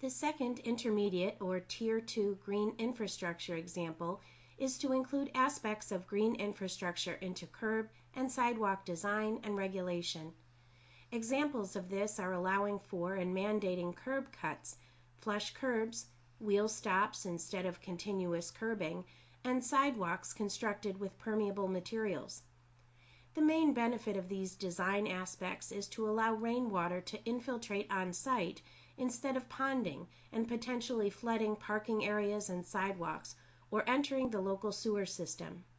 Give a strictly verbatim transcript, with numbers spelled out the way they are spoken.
The second intermediate or Tier two green infrastructure example is to include aspects of green infrastructure into curb and sidewalk design and regulation. Examples of this are allowing for and mandating curb cuts, flush curbs, wheel stops instead of continuous curbing, and sidewalks constructed with permeable materials. The main benefit of these design aspects is to allow rainwater to infiltrate on site instead of ponding and potentially flooding parking areas and sidewalks or entering the local sewer system.